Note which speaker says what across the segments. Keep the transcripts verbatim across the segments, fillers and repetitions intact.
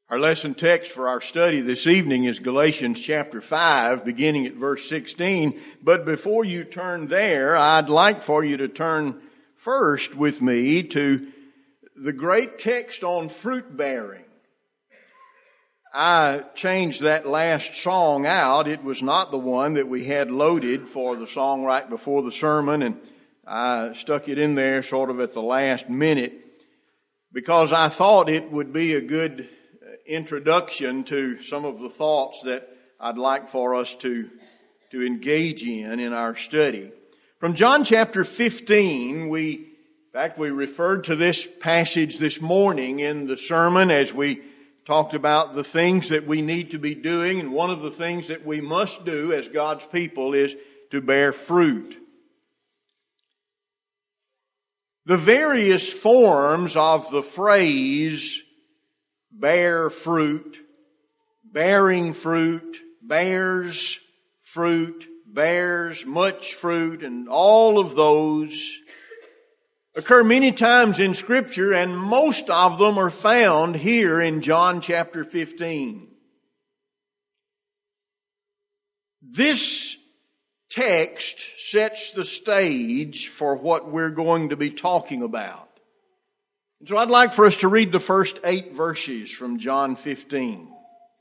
Speaker 1: Our lesson text for our study this evening is Galatians chapter five, beginning at verse sixteen. But before you turn there, I'd like for you to turn first with me to the great text on fruit bearing. I changed that last song out. It was not the one that we had loaded for the song right before the sermon, and I stuck it in there sort of at the last minute because I thought it would be a good introduction to some of the thoughts that I'd like for us to, to engage in in our study. From John chapter fifteen, we, in fact, we referred to this passage this morning in the sermon as we talked about the things that we need to be doing, and one of the things that we must do as God's people is to bear fruit. The various forms of the phrase bear fruit, bearing fruit, bears fruit, bears much fruit, and all of those occur many times in Scripture, and most of them are found here in John chapter fifteen. This text sets the stage for what we're going to be talking about. And so I'd like for us to read the first eight verses from John fifteen.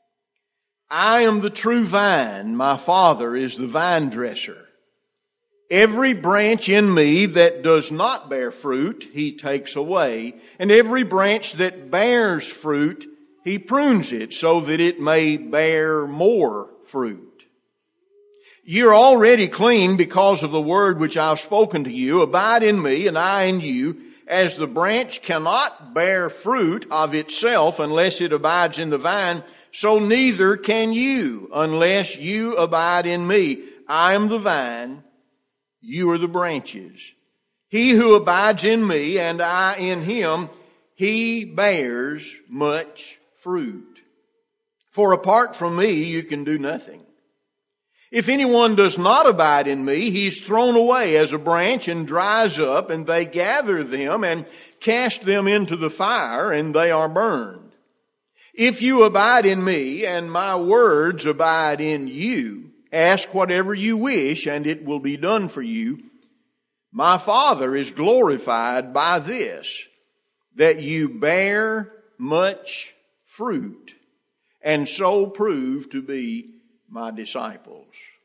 Speaker 1: I am the true vine, my Father is the vine dresser. Every branch in me that does not bear fruit, He takes away. And every branch that bears fruit, He prunes it so that it may bear more fruit. You're already clean because of the word which I've spoken to you. Abide in me and I in you. As the branch cannot bear fruit of itself unless it abides in the vine, so neither can you unless you abide in me. I am the vine, you are the branches. He who abides in me and I in him, he bears much fruit. For apart from me, you can do nothing. If anyone does not abide in me, he's thrown away as a branch and dries up, and they gather them and cast them into the fire, and they are burned. If you abide in me, and my words abide in you, ask whatever you wish, and it will be done for you. My Father is glorified by this, that you bear much fruit, and so prove to be my disciples.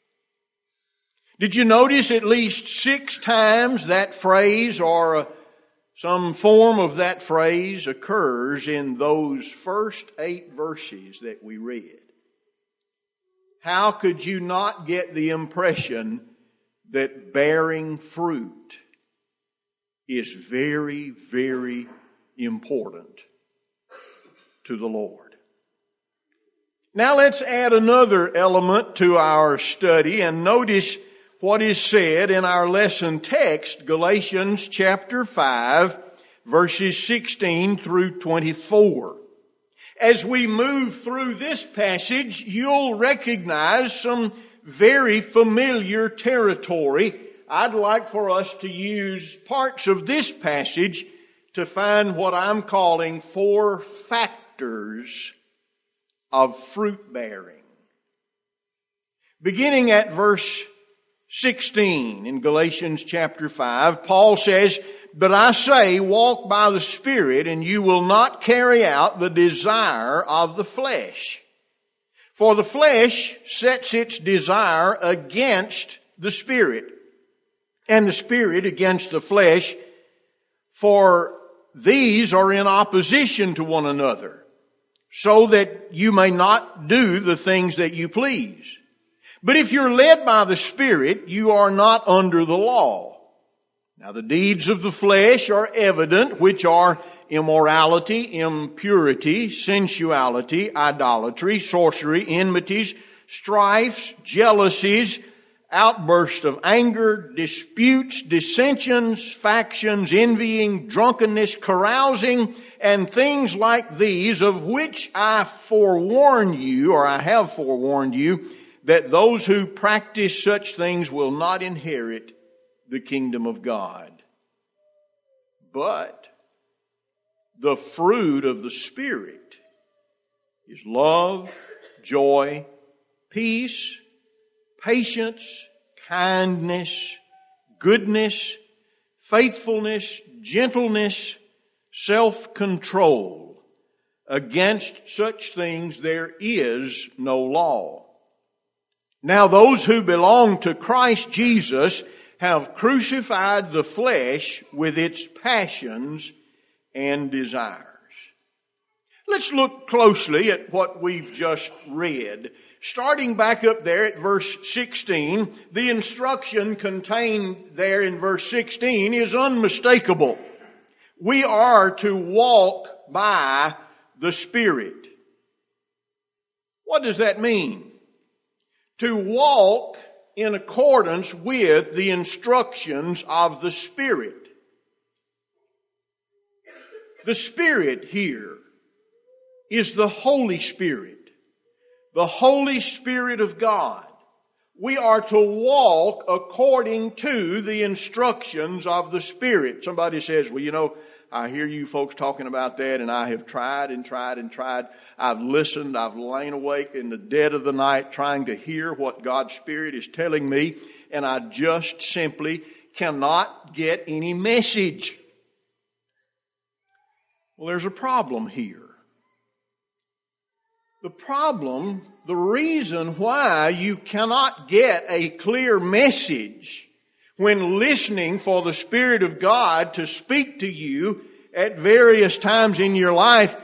Speaker 1: Did you notice at least six times that phrase or uh, some form of that phrase occurs in those first eight verses that we read? How could you not get the impression that bearing fruit is very, very important to the Lord? Now let's add another element to our study and notice what is said in our lesson text, Galatians chapter five, verses sixteen through twenty-four. As we move through this passage, you'll recognize some very familiar territory. I'd like for us to use parts of this passage to find what I'm calling four factors of fruit bearing. Beginning at verse sixteen in Galatians chapter five, Paul says, But I say, walk by the Spirit, and you will not carry out the desire of the flesh. For the flesh sets its desire against the Spirit, and the Spirit against the flesh, for these are in opposition to one another, so that you may not do the things that you please. But if you're led by the Spirit, you are not under the law. Now the deeds of the flesh are evident, which are immorality, impurity, sensuality, idolatry, sorcery, enmities, strifes, jealousies, outbursts of anger, disputes, dissensions, factions, envying, drunkenness, carousing, and things like these, of which I forewarn you, or I have forewarned you, that those who practice such things will not inherit the kingdom of God. But the fruit of the Spirit is love, joy, peace, patience, kindness, goodness, faithfulness, gentleness, self-control. Against such things there is no law. Now those who belong to Christ Jesus have crucified the flesh with its passions and desires. Let's look closely at what we've just read. Starting back up there at verse sixteen, the instruction contained there in verse sixteen is unmistakable. We are to walk by the Spirit. What does that mean? To walk in accordance with the instructions of the Spirit. The Spirit here is the Holy Spirit. The Holy Spirit of God. We are to walk according to the instructions of the Spirit. Somebody says, well, you know, I hear you folks talking about that, and I have tried and tried and tried. I've listened. I've lain awake in the dead of the night trying to hear what God's Spirit is telling me, and I just simply cannot get any message. Well, there's a problem here. The problem, the reason why you cannot get a clear message when listening for the Spirit of God to speak to you at various times in your life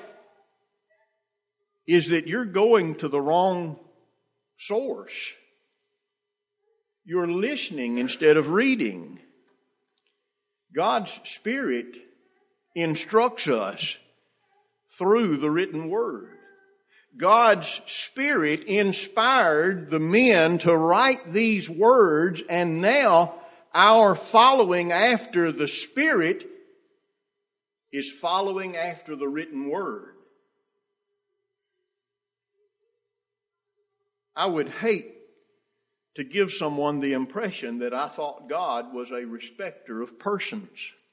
Speaker 1: is that you're going to the wrong source. You're listening instead of reading. God's Spirit instructs us through the written Word. God's Spirit inspired the men to write these words, and now our following after the Spirit is following after the written Word. I would hate to give someone the impression that I thought God was a respecter of persons.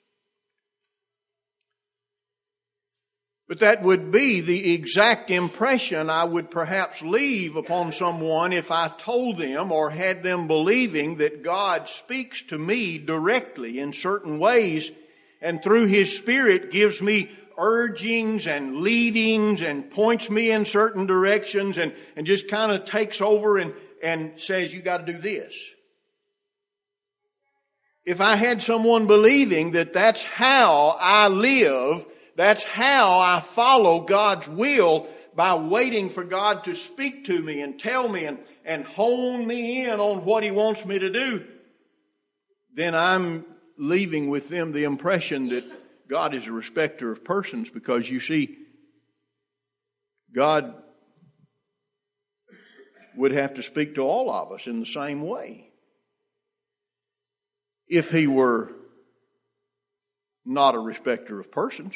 Speaker 1: But that would be the exact impression I would perhaps leave upon someone if I told them or had them believing that God speaks to me directly in certain ways and through His Spirit gives me urgings and leadings and points me in certain directions and, and just kind of takes over and, and says, you got to do this. If I had someone believing that that's how I live, that's how I follow God's will, by waiting for God to speak to me and tell me and, and hone me in on what He wants me to do, then I'm leaving with them the impression that God is a respecter of persons, because you see, God would have to speak to all of us in the same way. If He were not a respecter of persons.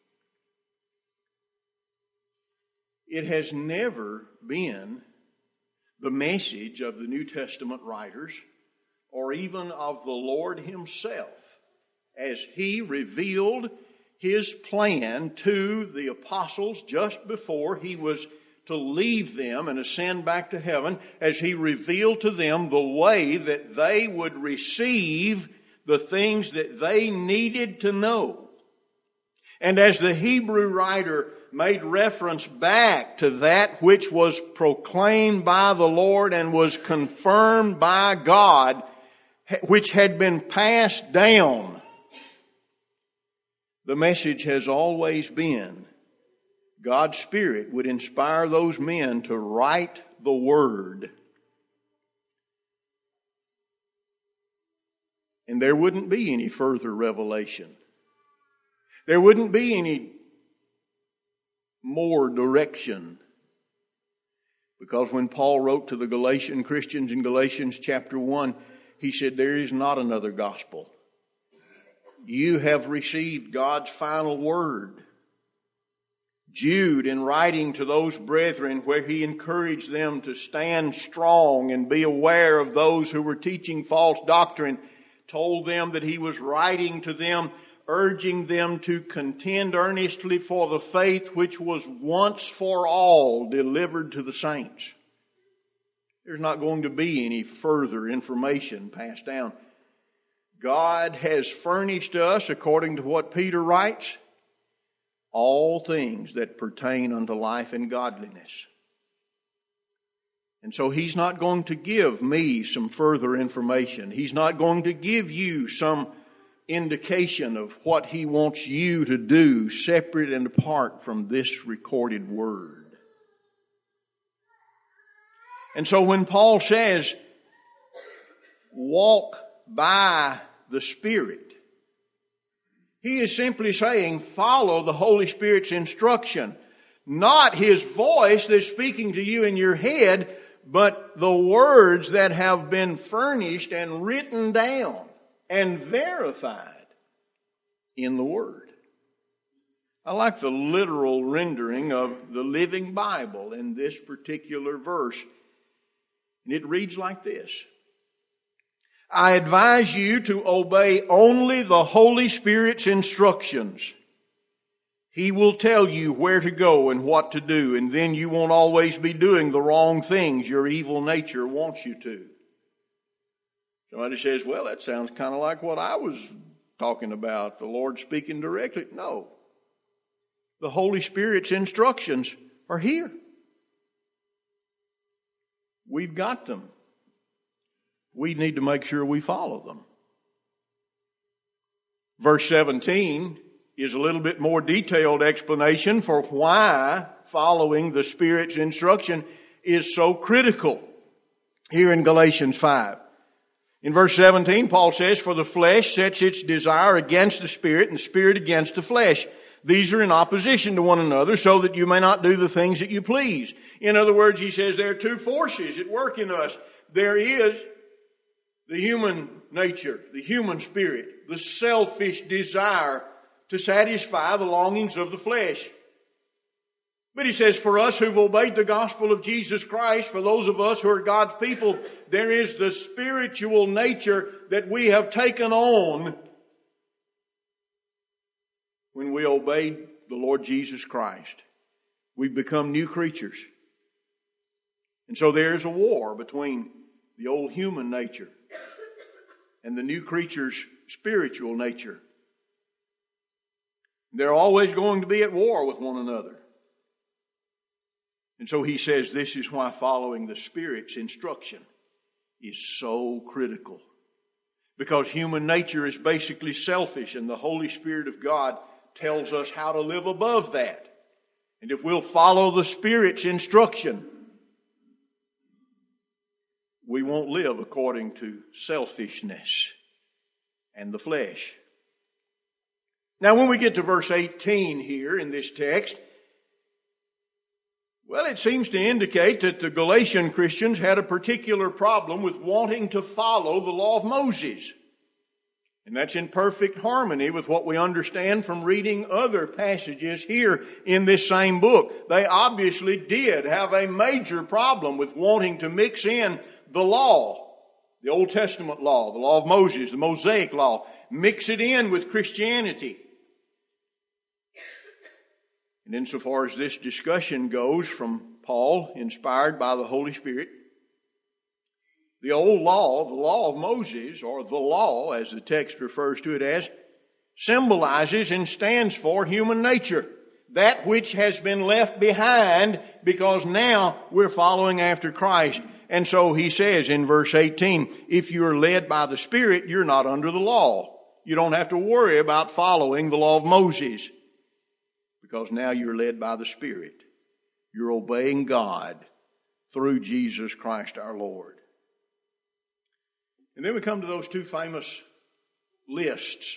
Speaker 1: It has never been the message of the New Testament writers or even of the Lord Himself as He revealed His plan to the apostles just before He was to leave them and ascend back to heaven, as He revealed to them the way that they would receive the things that they needed to know. And as the Hebrew writer made reference back to that which was proclaimed by the Lord and was confirmed by God, which had been passed down, the message has always been God's Spirit would inspire those men to write the Word. And there wouldn't be any further revelation. There wouldn't be any more direction. Because when Paul wrote to the Galatian Christians in Galatians chapter one, he said, there is not another gospel. You have received God's final word. Jude, in writing to those brethren where he encouraged them to stand strong and be aware of those who were teaching false doctrine, told them that he was writing to them urging them to contend earnestly for the faith which was once for all delivered to the saints. There's not going to be any further information passed down. God has furnished us, according to what Peter writes, all things that pertain unto life and godliness. And so He's not going to give me some further information. He's not going to give you some indication of what He wants you to do separate and apart from this recorded Word. And so when Paul says, walk by the Spirit, he is simply saying, follow the Holy Spirit's instruction. Not His voice that's speaking to you in your head, but the words that have been furnished and written down and verified in the Word. I like the literal rendering of the Living Bible in this particular verse. And it reads like this. I advise you to obey only the Holy Spirit's instructions. He will tell you where to go and what to do, and then you won't always be doing the wrong things your evil nature wants you to. Somebody says, well, that sounds kind of like what I was talking about, the Lord speaking directly. No. The Holy Spirit's instructions are here. We've got them. We need to make sure we follow them. Verse seventeen is a little bit more detailed explanation for why following the Spirit's instruction is so critical here in Galatians five. In verse seventeen, Paul says, for the flesh sets its desire against the Spirit, and the Spirit against the flesh. These are in opposition to one another, so that you may not do the things that you please. In other words, he says there are two forces at work in us. There is the human nature, the human spirit, the selfish desire to satisfy the longings of the flesh. But he says, for us who've obeyed the gospel of Jesus Christ, for those of us who are God's people, there is the spiritual nature that we have taken on when we obeyed the Lord Jesus Christ. We've become new creatures. And so there's a war between the old human nature and the new creature's spiritual nature. They're always going to be at war with one another. And so he says this is why following the Spirit's instruction is so critical. Because human nature is basically selfish, and the Holy Spirit of God tells us how to live above that. And if we'll follow the Spirit's instruction, we won't live according to selfishness and the flesh. Now when we get to verse eighteen here in this text, well, it seems to indicate that the Galatian Christians had a particular problem with wanting to follow the law of Moses. And that's in perfect harmony with what we understand from reading other passages here in this same book. They obviously did have a major problem with wanting to mix in the law, the Old Testament law, the law of Moses, the Mosaic law, mix it in with Christianity. And insofar as this discussion goes from Paul, inspired by the Holy Spirit, the old law, the law of Moses, or the law, as the text refers to it as, symbolizes and stands for human nature. That which has been left behind because now we're following after Christ. And so he says in verse eighteen, if you're led by the Spirit, you're not under the law. You don't have to worry about following the law of Moses. Because now you're led by the Spirit. You're obeying God through Jesus Christ our Lord. And then we come to those two famous lists.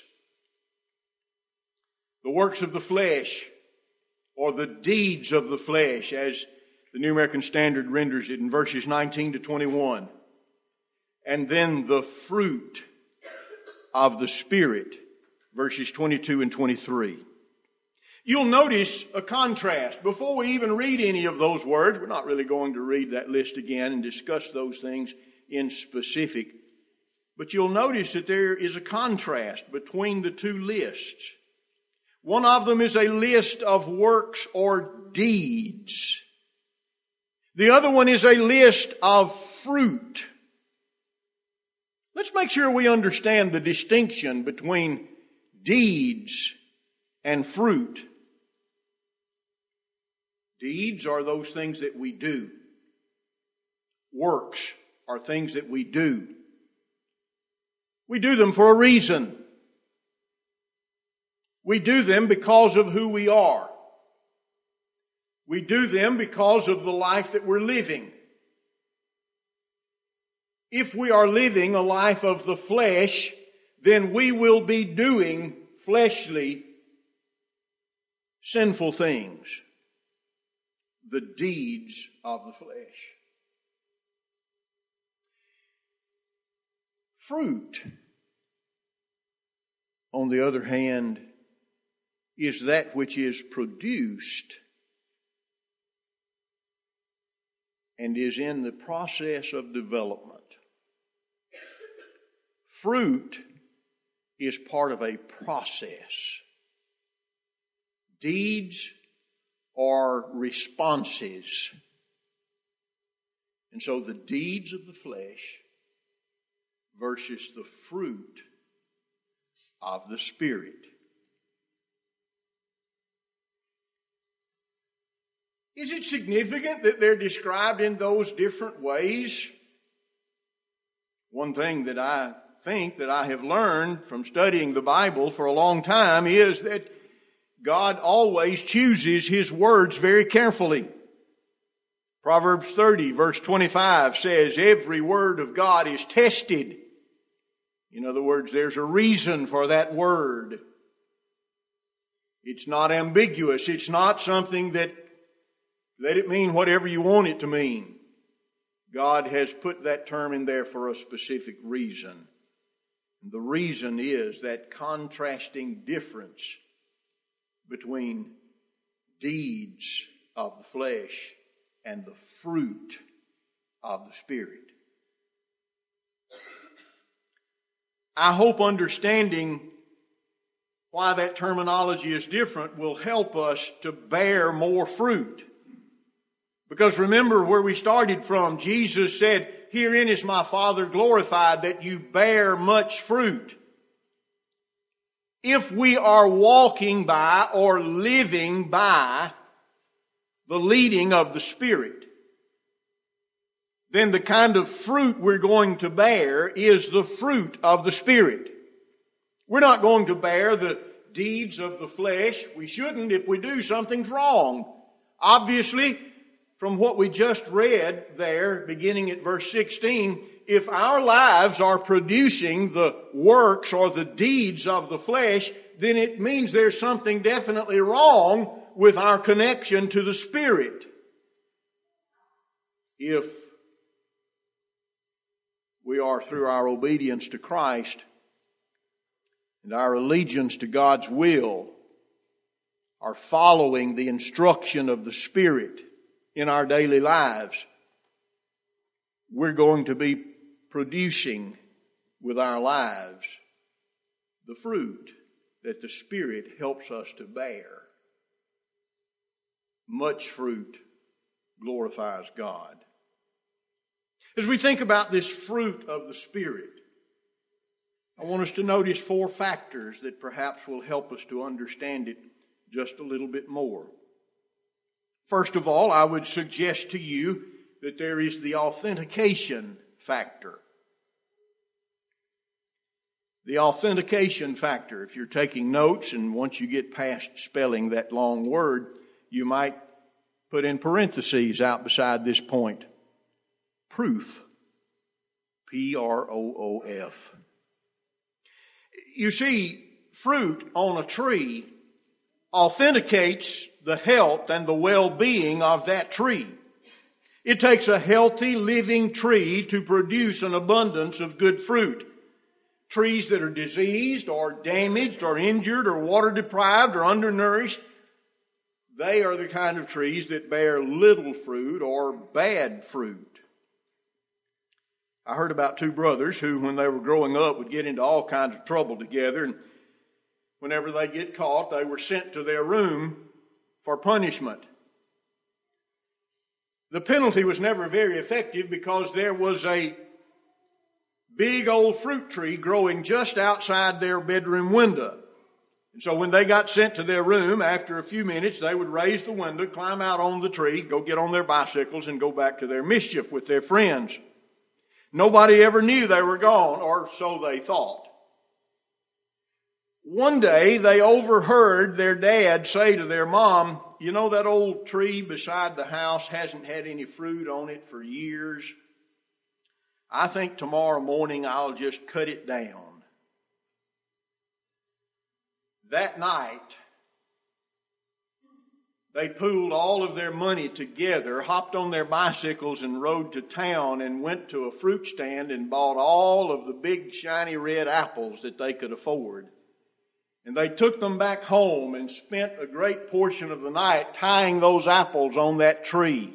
Speaker 1: The works of the flesh, or the deeds of the flesh, as the New American Standard renders it in verses nineteen to twenty-one. And then the fruit of the Spirit, verses twenty-two and twenty-three. You'll notice a contrast. Before we even read any of those words, we're not really going to read that list again and discuss those things in specific. But you'll notice that there is a contrast between the two lists. One of them is a list of works or deeds. The other one is a list of fruit. Let's make sure we understand the distinction between deeds and fruit. Deeds are those things that we do. Works are things that we do. We do them for a reason. We do them because of who we are. We do them because of the life that we're living. If we are living a life of the flesh, then we will be doing fleshly, sinful things. The deeds of the flesh. Fruit, on the other hand, is that which is produced and is in the process of development. Fruit is part of a process. Deeds are responses. And so the deeds of the flesh versus the fruit of the Spirit. Is it significant that they're described in those different ways? One thing that I think that I have learned from studying the Bible for a long time is that God always chooses His words very carefully. Proverbs thirty verse twenty-five says, every word of God is tested. In other words, there's a reason for that word. It's not ambiguous. It's not something that let it mean whatever you want it to mean. God has put that term in there for a specific reason. And the reason is that contrasting difference between deeds of the flesh and the fruit of the Spirit. I hope understanding why that terminology is different will help us to bear more fruit. Because remember where we started from, Jesus said, herein is my Father glorified, that you bear much fruit. If we are walking by or living by the leading of the Spirit, then the kind of fruit we're going to bear is the fruit of the Spirit. We're not going to bear the deeds of the flesh. We shouldn't. If we do, something's wrong. Obviously, from what we just read there, beginning at verse sixteen, if our lives are producing the works or the deeds of the flesh, then it means there's something definitely wrong with our connection to the Spirit. If we are, through our obedience to Christ and our allegiance to God's will, are following the instruction of the Spirit in our daily lives, we're going to be producing with our lives the fruit that the Spirit helps us to bear. Much fruit glorifies God. As we think about this fruit of the Spirit, I want us to notice four factors that perhaps will help us to understand it just a little bit more. First of all, I would suggest to you that there is the authentication factor. The authentication factor. If you're taking notes and once you get past spelling that long word, you might put in parentheses out beside this point. Proof. P R O O F. You see, fruit on a tree authenticates the health and the well-being of that tree. It takes a healthy, living tree to produce an abundance of good fruit. Trees that are diseased or damaged or injured or water deprived or undernourished, they are the kind of trees that bear little fruit or bad fruit. I heard about two brothers who, when they were growing up, would get into all kinds of trouble together. And whenever they get caught, they were sent to their room for punishment. The penalty was never very effective because there was a big old fruit tree growing just outside their bedroom window. And so when they got sent to their room, after a few minutes, they would raise the window, climb out on the tree, go get on their bicycles, and go back to their mischief with their friends. Nobody ever knew they were gone, or so they thought. One day, they overheard their dad say to their mom, "You know, that old tree beside the house hasn't had any fruit on it for years. I think tomorrow morning I'll just cut it down." That night, they pooled all of their money together, hopped on their bicycles and rode to town and went to a fruit stand and bought all of the big shiny red apples that they could afford. And they took them back home and spent a great portion of the night tying those apples on that tree.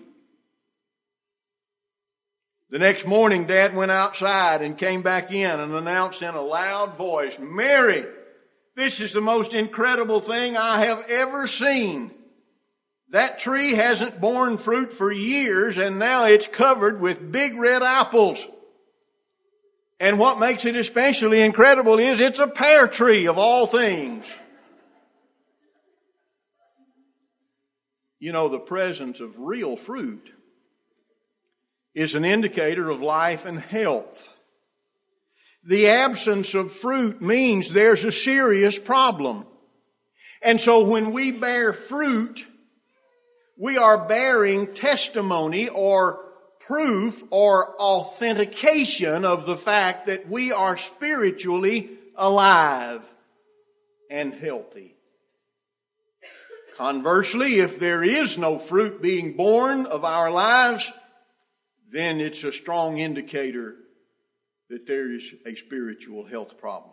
Speaker 1: The next morning, Dad went outside and came back in and announced in a loud voice, "Mary, this is the most incredible thing I have ever seen. That tree hasn't borne fruit for years, and now it's covered with big red apples. And what makes it especially incredible is it's a pear tree of all things." You know, the presence of real fruit is an indicator of life and health. The absence of fruit means there's a serious problem. And so when we bear fruit, we are bearing testimony or proof or authentication of the fact that we are spiritually alive and healthy. Conversely, if there is no fruit being born of our lives, then it's a strong indicator that there is a spiritual health problems.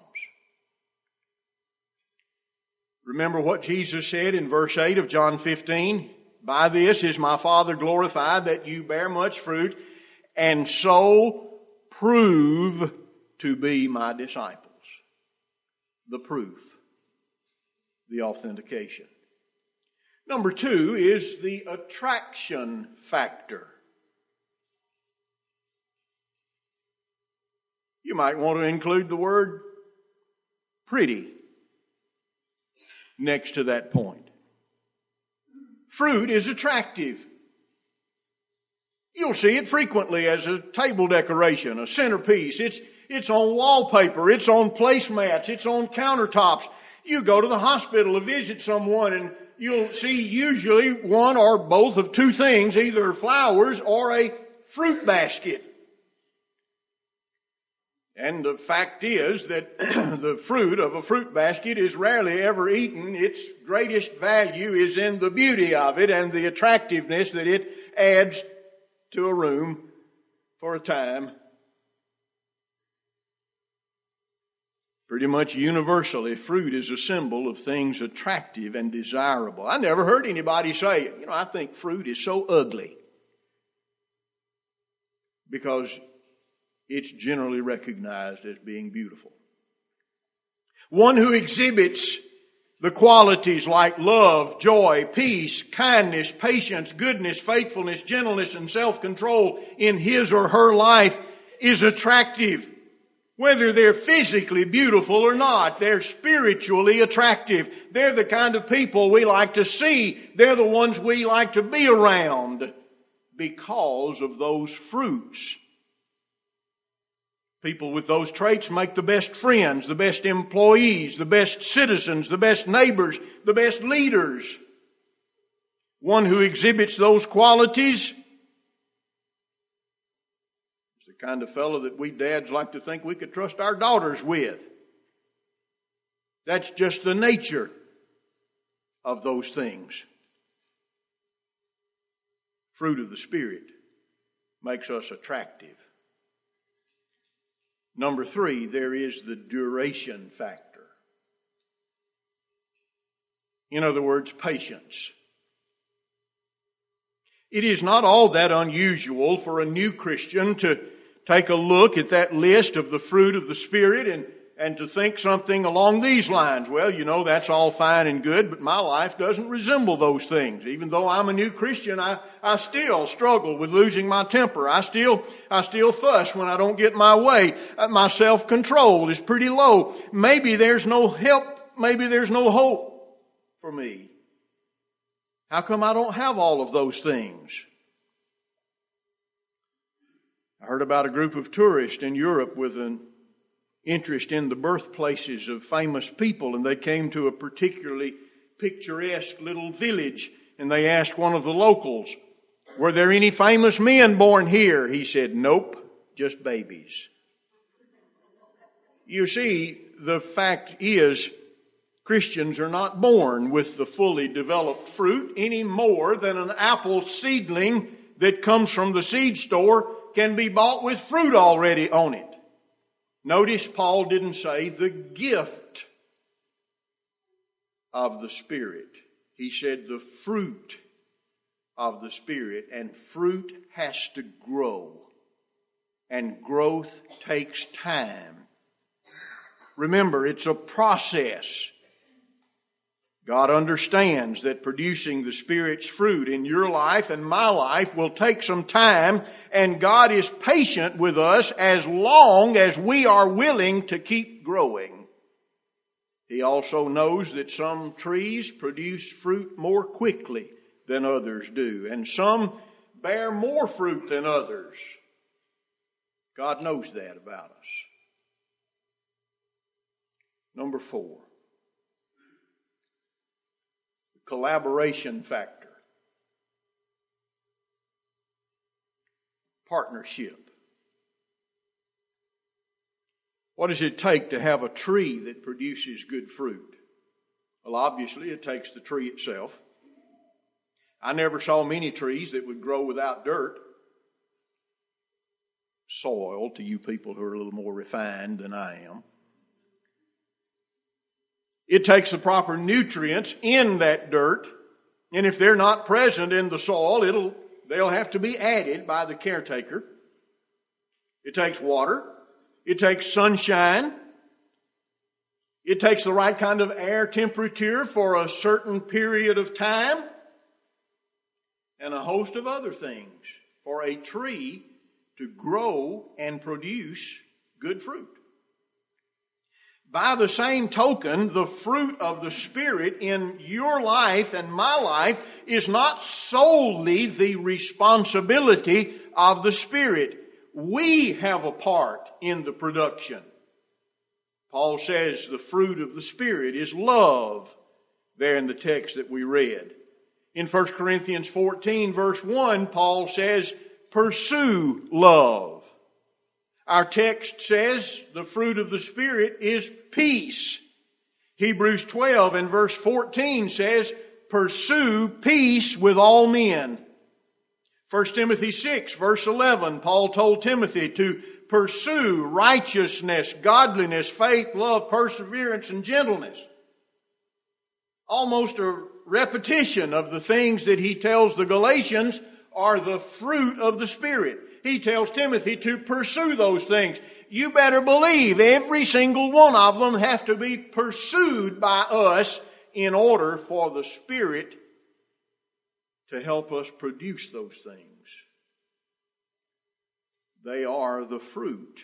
Speaker 1: Remember what Jesus said in verse eight of John fifteen? "By this is my Father glorified, that you bear much fruit, and so prove to be my disciples." The proof, the authentication. Number two is the attraction factor. You might want to include the word pretty next to that point. Fruit is attractive. You'll see it frequently as a table decoration, a centerpiece. It's, it's on wallpaper. It's on placemats. It's on countertops. You go to the hospital to visit someone and you'll see usually one or both of two things, either flowers or a fruit basket. And the fact is that the fruit of a fruit basket is rarely ever eaten. Its greatest value is in the beauty of it and the attractiveness that it adds to a room for a time. Pretty much universally, fruit is a symbol of things attractive and desirable. I never heard anybody say, you know, I think fruit is so ugly. Because it's generally recognized as being beautiful. One who exhibits the qualities like love, joy, peace, kindness, patience, goodness, faithfulness, gentleness, and self-control in his or her life is attractive. Whether they're physically beautiful or not, they're spiritually attractive. They're the kind of people we like to see. They're the ones we like to be around because of those fruits. People with those traits make the best friends, the best employees, the best citizens, the best neighbors, the best leaders. One who exhibits those qualities is the kind of fellow that we dads like to think we could trust our daughters with. That's just the nature of those things. Fruit of the Spirit makes us attractive. Number three, there is the duration factor. In other words, patience. It is not all that unusual for a new Christian to, take a look at that list of the fruit of the Spirit and, and to think something along these lines. Well, you know, that's all fine and good, but my life doesn't resemble those things. Even though I'm a new Christian, I, I still struggle with losing my temper. I still, I still fuss when I don't get my way. My self-control is pretty low. Maybe there's no help. Maybe there's no hope for me. How come I don't have all of those things? I heard about a group of tourists in Europe with an interest in the birthplaces of famous people, and they came to a particularly picturesque little village, and they asked one of the locals, were there any famous men born here? He said, nope, just babies. You see, the fact is, Christians are not born with the fully developed fruit any more than an apple seedling that comes from the seed store can be bought with fruit already on it. Notice Paul didn't say the gift of the Spirit. He said the fruit of the Spirit, and fruit has to grow, and growth takes time. Remember, it's a process. God understands that producing the Spirit's fruit in your life and my life will take some time, and God is patient with us as long as we are willing to keep growing. He also knows that some trees produce fruit more quickly than others do, and some bear more fruit than others. God knows that about us. Number four. Collaboration factor. Partnership. What does it take to have a tree that produces good fruit? Well, obviously it takes the tree itself. I never saw many trees that would grow without dirt. Soil, to you people who are a little more refined than I am. It takes the proper nutrients in that dirt, and if they're not present in the soil, it'll they'll have to be added by the caretaker. It takes water. It takes sunshine. It takes the right kind of air temperature for a certain period of time, and a host of other things for a tree to grow and produce good fruit. By the same token, the fruit of the Spirit in your life and my life is not solely the responsibility of the Spirit. We have a part in the production. Paul says the fruit of the Spirit is love, there in the text that we read. In First Corinthians fourteen, verse one, Paul says, pursue love. Our text says the fruit of the Spirit is peace. Hebrews twelve and verse fourteen says, pursue peace with all men. First Timothy six, verse eleven, Paul told Timothy to pursue righteousness, godliness, faith, love, perseverance, and gentleness. Almost a repetition of the things that he tells the Galatians are the fruit of the Spirit. He tells Timothy to pursue those things. You better believe every single one of them have to be pursued by us in order for the Spirit to help us produce those things. They are the fruit.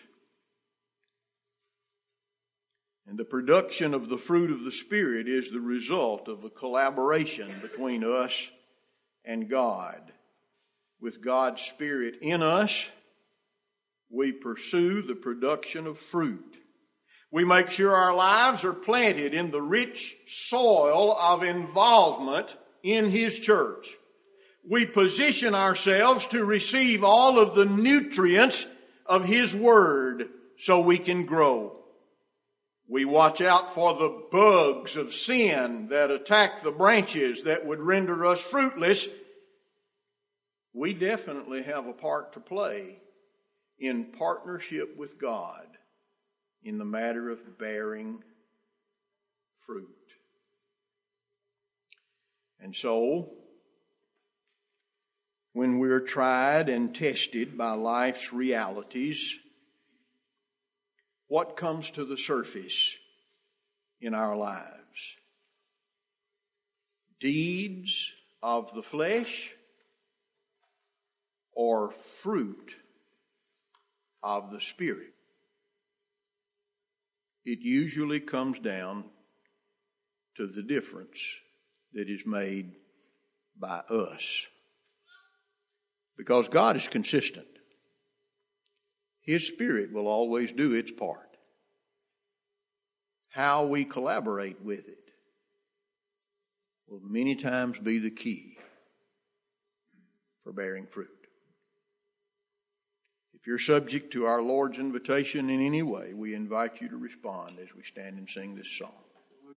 Speaker 1: And the production of the fruit of the Spirit is the result of a collaboration between us and God. With God's Spirit in us, we pursue the production of fruit. We make sure our lives are planted in the rich soil of involvement in His church. We position ourselves to receive all of the nutrients of His Word so we can grow. We watch out for the bugs of sin that attack the branches that would render us fruitless. We definitely have a part to play in partnership with God in the matter of bearing fruit. And so, when we're tried and tested by life's realities, what comes to the surface in our lives? Deeds of the flesh or fruit of the Spirit? It usually comes down to the difference that is made by us. Because God is consistent. His Spirit will always do its part. How we collaborate with it will many times be the key for bearing fruit. If you're subject to our Lord's invitation in any way, we invite you to respond as we stand and sing this song.